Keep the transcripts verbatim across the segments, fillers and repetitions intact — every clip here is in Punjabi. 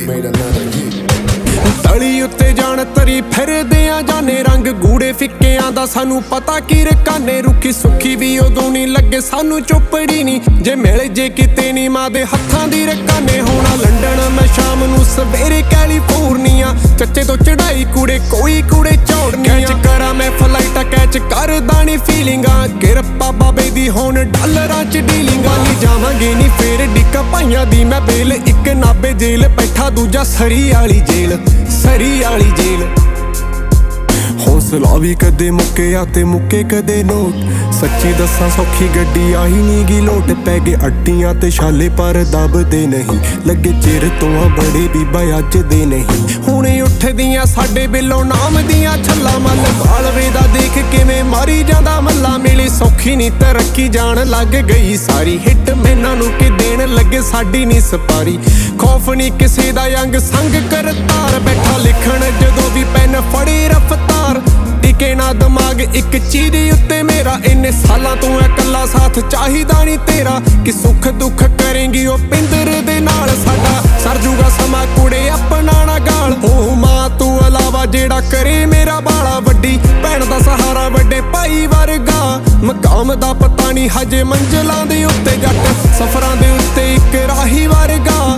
ਤਲੀ ਉੱਤੇ ਜਾਣ ਤਰੀ ਫਿਰਦੇ ਆ ਜਾਨੇ ਰੰਗ ਗੂੜੇ ਫਿੱਕਿਆਂ ਦਾ ਸਾਨੂੰ ਪਤਾ ਕੀ ਰਕਾਨੇ ਰੁੱਖੀ ਸੁੱਖੀ ਵੀ ਉਦੋਂ ਨਹੀਂ ਲੱਗੇ ਸਾਨੂੰ ਚੁੱਪੜੀ ਨਹੀਂ ਜੇ ਮਿਲ ਜੇ ਕਿਤੇ ਨਹੀਂ ਮਾਂ ਦੇ ਹੱਥਾਂ ਦੀ ਰਕਾਨੇ ਹੋਣਾ ਲੰਡਨ ਮੈਂ ਸ਼ਾਮ ਨੂੰ ਸਵੇਰੇ ਕੈਲੀਫੋਰਨੀਆ ਚੱਚੇ ਤੋਂ ਚੜਾਈ ਕੂੜੇ ਕੋਈ ਕੂੜੇ ਚੌੜਨੀਆਂ ਕੈਚ ਕਰਾਂ ਮੈਂ ਫਲਾਈਟਾਂ ਕੈਚ ਕਰਦਾ ਨਹੀਂ ਫੀਲਿੰਗਾਂ ਕਿਰਪਾ ਬਾਬੇ ਦੀ ਹੁਣ ਡਾਲਰਾਂ ਚ ਡੀਲਿੰਗਾਂ ਲਈ ਜਾਵਾਂਗੇ ਨਹੀਂ ਫੇਰ ਡਿੱਕਾ ਭਾਈਆਂ ਦੀ ਮੈਂ ਬੇਲ ਇੱਕ ਨਾਬੇ ਜੇਲ੍ਹ ਬੈਠਾ ਦੂਜਾ ਸਰੀ ਵਾਲੀ ਜੇਲ੍ਹ ਸਰੀ ਵਾਲੀ ਜੇਲ੍ਹ ਹੌਸਲਾ ਵੀ ਕਦੇ ਮੁੱਕਿਆ ਤੇ ਮੁੱਕੇ ਕਦੇ ਨੋਟ ਸੱਚੀ ਦੱਸਾਂ ਸੌਖੀ ਗੱਡੀ ਆਹੀ ਨੀ ਗੀ ਲੋਟ ਪੈ ਗਏ ਅੱਡੀਆਂ ਤੇ ਛਾਲੇ ਪਰ ਦਬਦੇ ਨਹੀਂ ਲੱਗੇ ਚਿਰ ਤੋਂ ਆ ਬੜੇ ਬੀਬਾ ਅੱਜ ਦੇ ਨਹੀਂ ਹੁਣੇ ਉੱਠਦੀਆਂ ਸਾਡੇ ਬਿੱਲੋਂ ਨਾਮ ਦੀਆਂ ਛੱਲਾਂ ਮੱਲ ਬਾਲਵੇ ਦਾ ਦੇਖ ਕਿਵੇਂ ਮਾਰੀ ਜਾਂਦਾ ਮੱਲਾ ਮਿਲੀ ਸੌਖੀ ਨੀ ਤਰੱਕੀ ਜਾਣ ਲੱਗ ਗਈ ਸਾਰੀ ਹਿੱਟ ਮੈਨਾਂ ਨੂੰ ਕਿ ਦੇਣ ਲੱਗੇ ਸਾਡੀ ਨੀ ਸਪਾਰੀ ਖੌਫ ਨੀ ਕਿਸੇ ਦਾ ਅੰਗ ਸੰਗ ਕਰਤਾਰ ਬੈਠਾ ਲਿਖਣ ਜਦੋਂ ਵੀ ਪੈਨ ਫੜੀ ਰਫਤਾਰ ਟਿਕੇ ਨਾ ਦਿਮਾਗ ਇੱਕ ਚੀਜ਼ ਉੱਤੇ ਮੇਰਾ ਇੰਨੇ ਸਾਲਾਂ ਤੋਂ ਐ ਕੱਲਾ ਸਾਥ ਚਾਹੀਦਾ ਨਹੀਂ ਤੇਰਾ ਕਿ ਸੁੱਖ ਦੁੱਖ ਕਰੇਂਗੀ ਉਹ ਪਿੰਦਰ ਦੇ ਨਾਲ ਸਾਡਾ ਸਰ ਜੂਗਾ ਸਮਾਂ ਕੁੜੇ ਆਪਣਾ ਨਾ ਗਾਲ ਹੋ ਮਾਂ ਤੂੰ ਇਲਾਵਾ ਜਿਹੜਾ ਕਰੇ ਮੇਰਾ ਬਾਲਾ ਵੱਡੀ ਭੈਣ ਦਾ ਸਹਾਰਾ ਵੱਡੇ ਭਾਈ ਵਰਗਾ ਮਕਾਮ ਦਾ ਪਤਾ ਨਹੀਂ ਹਜੇ ਮੰਜ਼ਲਾਂ ਦੇ ਉੱਤੇ ਜੱਟ ਸਫ਼ਰਾਂ ਦੇ ਉੱਤੇ ਇੱਕ ਰਾਹੀ ਵਰਗਾ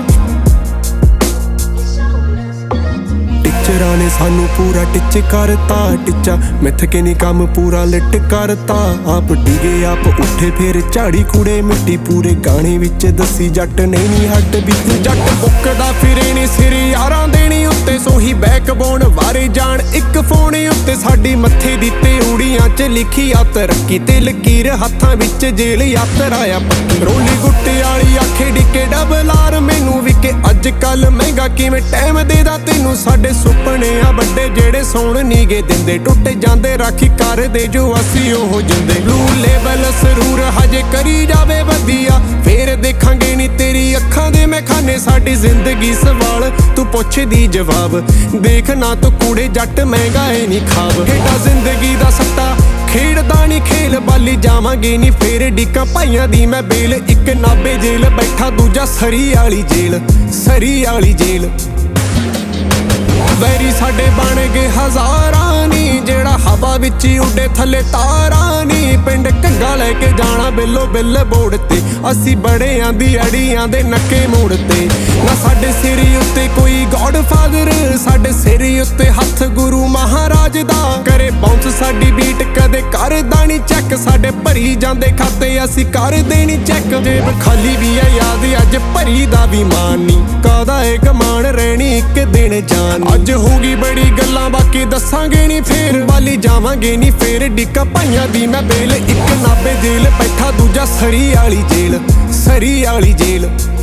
ਟੀਚਰਾਂ ਨੇ ਸਾਨੂੰ ਪੂਰਾ ਟਿੱਚ ਕਰਤਾ ਟਿੱਚਾ ਮਿੱਥ ਕੇ ਨੀ ਕੰਮ ਪੂਰਾ ਲਿਟ ਕਰਤਾ ਆਪ ਡਿਗੇ ਆਪ ਉੱਠੇ ਫੇਰ ਝਾੜੀ ਕੂੜੇ ਮਿੱਟੀ ਪੂਰੇ ਗਾਣੇ ਵਿੱਚ ਦੱਸੀ ਜੱਟ ਨਹੀਂ ਨੀ ਹੱਟ ਵੀ ਜੱਟ ਬੁੱਕਦਾ ਫਿਰੇ ਨੀ ਸਿਰ ਯਾਰਾਂ ਦੇਣੀ ਉੱਤੇ ਸੋਹੀ ਬੈਕਬੋਨ ਵਾਰੇ ਜਾਣ ਇੱਕ ਫੋਨ ਉੱਤੇ ਸਾਡੀ ਮੱਥੇ ਦੀ ਤੇੜੀਆਂ ਚ ਲਿਖੀ ਆ ਤਰੱਕੀ ਤੇ ਲਕੀਰ ਹੱਥਾਂ ਵਿੱਚ ਜੇਲ੍ਹ ਯਾਤਰਾ ਆ ਪੱਕੀ ਰੋਲੀ ਗੁੱਟੇ ਵਾਲੀ ਆਖੇ ਡਿੱਕੇ ਡਬਲ ਆਰ ਮੈਨੂੰ ਵੀ ਕਿ ਅੱਜ ਕੱਲ ਮਹਿੰਗਾ ਕਿਵੇਂ ਟਾਈਮ ਦੇਦਾ ਤੈਨੂੰ ਸਾਡੇ ਸੁਪਨੇ ਆ ਵੱਡੇ ਜਿਹੜੇ ਸੌਣ ਨੀਗੇ ਦਿੰਦੇ ਟੁੱਟ ਜਾਂਦੇ ਰਾਖੀ ਕਰਦੇ ਜੋ ਅਸੀਂ ਉਹ ਜਿੰਦੇ ਬਲੂ ਲੇਬਲ ਸਰੂਰ ਹਜੇ ਕਰੀ ਜਾਵੇ ਵਧੀਆ ਫੇਰ ਦੇਖਾਂਗੇ ਨੀ ਤੇਰੀ ਅੱਖਾਂ ਦੇ ਮੈਂ ਖਾਨੇ ਸਾਡੀ ਜ਼ਿੰਦਗੀ ਸਵਾਲ ਤੂੰ ਪੁੱਛਦੀ ਜਵਾਬ ਦੇਖ ਨਾ ਤੂੰ ਕੂੜੇ ਜੱਟ ਮਹਿੰਗਾ ਏ ਨੀ ਖਾਬ ਹੇਠਾਂ ਜ਼ਿੰਦਗੀ ਦਾ ਸੱਟਾ ਖੇਡਦਾ ਨੀ ਖੇਲ ਬਾਲੀ ਜਾਵਾਂਗੇ ਨੀ ਫੇਰ ਡਿੱਕਾਂ ਭਾਈਆਂ ਦੀ ਮੈਂ ਬੇਲ ਇੱਕ ਨਾਬੇ ਜੇਲ੍ਹ ਬੈਠਾ ਦੂਜਾ ਸਰੀ ਵਾਲੀ ਜੇਲ੍ਹ ਸਰੀ ਵਾਲੀ ਜੇਲ੍ਹ ਵੈਰੀ ਸਾਡੇ ਬਣ ਗਏ ਹਜ਼ਾਰਾਂ ਨੀ ਜਿਹੜਾ ਹਵਾ ਵਿੱਚ ਹੀ ਉੱਡੇ ਥੱਲੇ ਤਾਰਾਂ ਨੀ ਪਿੰਡ ਘੱਗਾ ਲੈ ਕੇ ਜਾਣਾ ਬਿੱਲੋ ਬਿੱਲ ਬੋੜ ਤੇ ਅਸੀਂ ਬੜਿਆਂ ਦੀ ਅੜੀਆਂ ਦੇ ਨੱਕੇ ਮੋੜ ਤੇ ਨਾ ਸਾਡੇ ਸਿਰ ਉੱਤੇ ਕੋਈ ਗੋਡ ਫਾਦਰ ਸਾਡੇ ਸਿਰ ਉੱਤੇ ਹੱਥ ਗੁਰੂ ਮਹਾਰਾਜ ਦਾ ਕਰੇ ਬਾਉਂਸ ਸਾਡੀ ਬੀਟ ਕਦੇ ਕਰਦਾ ਨੀ ਚੈੱਕ ਸਾਡੇ ਭਰੀ ਜਾਂਦੇ ਖਾਤੇ ਅਸੀਂ ਕਰ ਦੇਣੀ ਚੈੱਕ ਜੇਬ ਖਾਲੀ ਵੀ ਐ ਯਾਦ ਅੱਜ ਭਰੀ ਦਾ ਵੀ ਮਾਨ ਨੀ ਕਾਹਦਾ ਏ ਕਮਾਨ ਰਹਿਣੀ ਇੱਕ ਦਿਨ ਜਾਨ ਅੱਜ ਹੋਗੀ ਬੜੀ ਗੱਲਾਂ ਬਾਕੀ ਦੱਸਾਂਗੇ ਨੀ ਫੇਰ ਬਾਲੀ ਜਾਵਾਂਗੇ ਨੀ ਫੇਰ ਡਿੱਕਾ ਭਾਈਆਂ ਦੀ ਮੈਂ ਬੇਲ ਇੱਕ ਨਾਬੇ ਜੇਲ੍ਹ ਬੈਠਾ ਦੂਜਾ ਸਰੀ ਵਾਲੀ ਜੇਲ੍ਹ ਸਰੀ ਵਾਲੀ ਜੇਲ੍ਹ